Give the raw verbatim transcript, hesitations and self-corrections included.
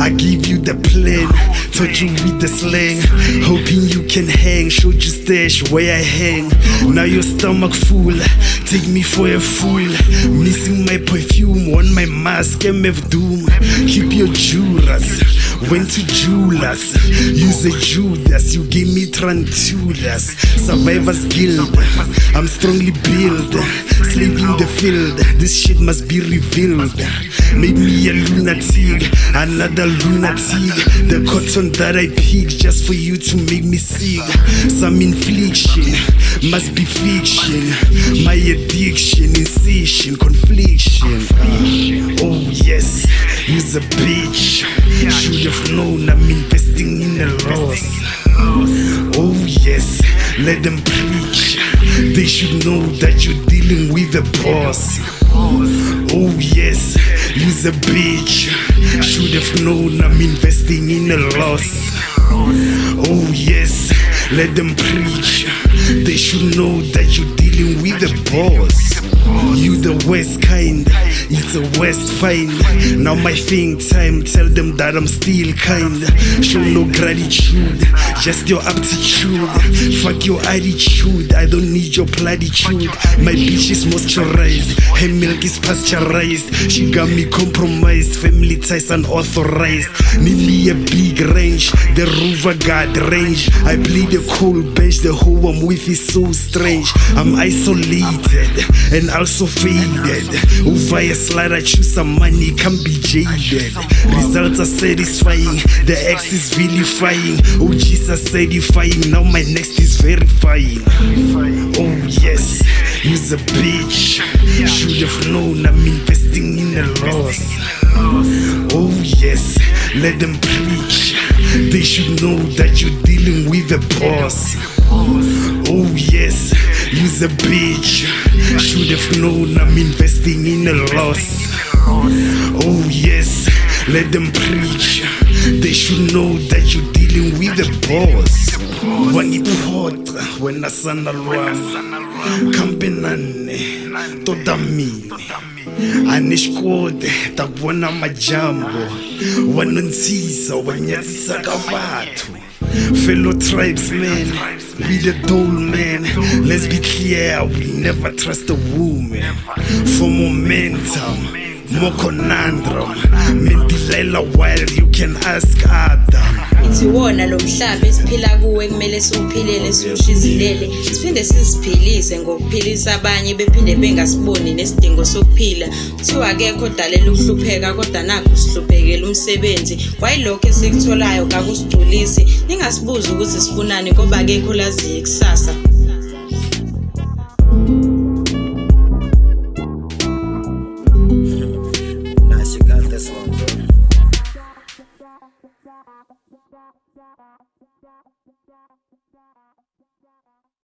I give you the plan, taught you with the slang, hoping you can hang, showed you stash where I hang. Now your stomach full, take me for a fool. Missing my perfume on my mask, M F Doom. Keep your jewelers, went to jewelers. Use a Judas, you gave me Trantulas. Survivor's guild, I'm strongly built. Slave in the field, this shit must be revealed. Made me a lunatic, another lunatic. The cotton that I picked just for you to make me sick. Some infliction, must be fiction. My addiction, incision, confliction. uh, Oh yes, you's a bitch. Should have known I'm investing in a loss. Oh yes, let them preach. They should know that you're dealing with a boss. Oh yes, you's a bitch. Should have known I'm investing in a loss. Oh yes, let them preach. They should know that you're dealing with a boss. You the worst kind, it's a worst find. Now my thing time, tell them that I'm still kind. Show no gratitude, just your aptitude. Fuck your attitude, I don't need your platitude. My bitch is moisturized, her milk is pasteurized. She got me compromised, family ties unauthorized. Need me a big range, the Rover got range. I play the cold bench, the hoe I'm with is so strange. I'm isolated and also faded. Over a slide I choose some money, can't be jaded. Results are satisfying, the X is vilifying. O Gs are certifying, now my next is verifying. Oh yes, you's a bitch. Should have known I'm investing in a loss. Oh yes, let them preach. They should know that you're dealing with a boss. Oh yes, you's a bitch. Should have known I'm investing in a loss. Oh yes, let them preach. They should know that you're dealing with a boss. Wangipota wena sana lwami kampenane todamini anishkode takubona majambo wanonsisa wanyatsisa kabathu. Fellow tribesmen, be the dole man. Let's be clear, we never trust a woman. For momentum, more conundrum. Mendilela wild, you can ask Adam. Ithiwona lo mhlaba esiphila kuwe kumele siwuphilele siwushizilele siphinde siziphilise ngokuphilisa abanye bephinde bengasiboni nesidingo sokuphila. Kuthiwa akekho dalela ukuhlupheka kodwa nakho sihluphekela umsebenzi. Kwayilokho esikutholayo kakusigculisi. Ningasibuza ukuthi sifunani ngoba akekho laziyo ikusasa. Nice, you got this one, bro.